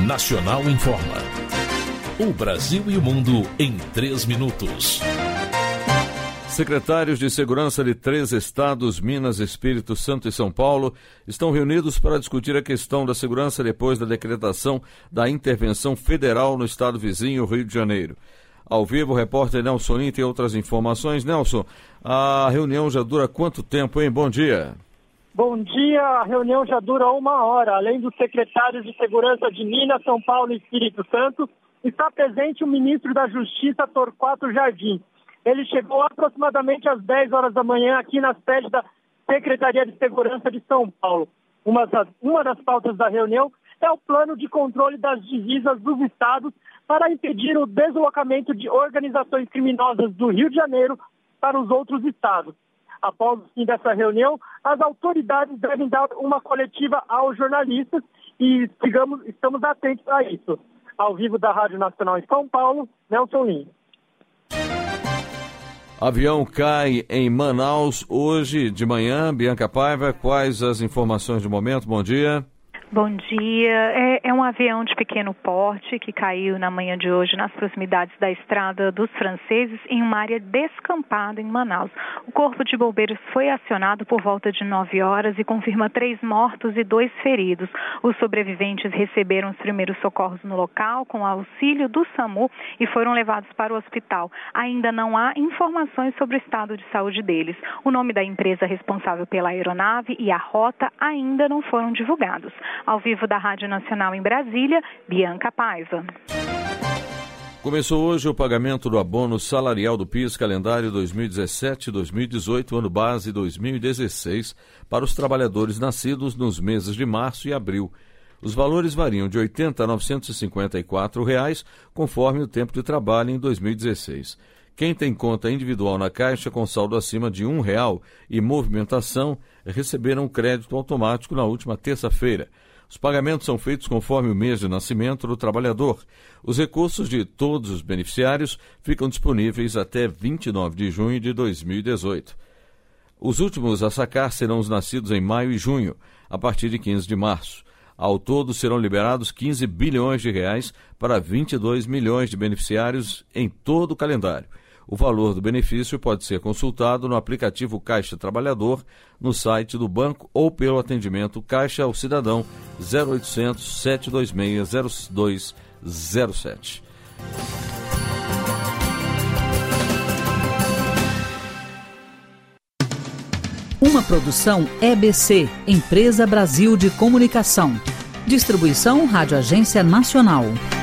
Nacional informa. O Brasil e o mundo em 3 minutos. Secretários de Segurança de 3 estados, Minas, Espírito Santo e São Paulo, estão reunidos para discutir a questão da segurança depois da decretação da intervenção federal no estado vizinho, Rio de Janeiro. Ao vivo, o repórter Nelson Lin tem outras informações. Nelson, a reunião já dura quanto tempo, hein? Bom dia. Bom dia, a reunião já dura 1 hora. Além dos secretários de Segurança de Minas, São Paulo e Espírito Santo, está presente o ministro da Justiça, Torquato Jardim. Ele chegou aproximadamente às 10 horas da manhã aqui na sede da Secretaria de Segurança de São Paulo. Uma das pautas da reunião é o plano de controle das divisas dos estados para impedir o deslocamento de organizações criminosas do Rio de Janeiro para os outros estados. Após o fim dessa reunião, as autoridades devem dar uma coletiva aos jornalistas e estamos atentos a isso. Ao vivo da Rádio Nacional em São Paulo, Nelson Lin. Avião cai em Manaus hoje de manhã. Bianca Paiva, quais as informações do momento? Bom dia. Bom dia. É um avião de pequeno porte que caiu na manhã de hoje nas proximidades da Estrada dos Franceses em uma área descampada em Manaus. O Corpo de Bombeiros foi acionado por volta de 9 horas e confirma 3 mortos e 2 feridos. Os sobreviventes receberam os primeiros socorros no local com auxílio do SAMU e foram levados para o hospital. Ainda não há informações sobre o estado de saúde deles. O nome da empresa responsável pela aeronave e a rota ainda não foram divulgados. Ao vivo da Rádio Nacional em Brasília, Bianca Paiva. Começou hoje o pagamento do abono salarial do PIS calendário 2017-2018, ano base 2016, para os trabalhadores nascidos nos meses de março e abril. Os valores variam de R$ 80 a R$ 954, conforme o tempo de trabalho em 2016. Quem tem conta individual na Caixa com saldo acima de R$ 1 e movimentação receberam um crédito automático na última terça-feira. Os pagamentos são feitos conforme o mês de nascimento do trabalhador. Os recursos de todos os beneficiários ficam disponíveis até 29 de junho de 2018. Os últimos a sacar serão os nascidos em maio e junho, a partir de 15 de março. Ao todo, serão liberados 15 bilhões de reais para 22 milhões de beneficiários em todo o calendário. O valor do benefício pode ser consultado no aplicativo Caixa Trabalhador, no site do banco ou pelo atendimento Caixa ao Cidadão 0800 726 0207. Uma produção EBC, Empresa Brasil de Comunicação. Distribuição Rádio Agência Nacional.